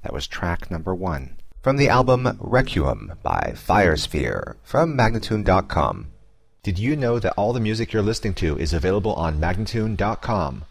That was track number 1. From the album Requiem by Firesphere from Magnatune.com. Did you know that all the music you're listening to is available on Magnatune.com?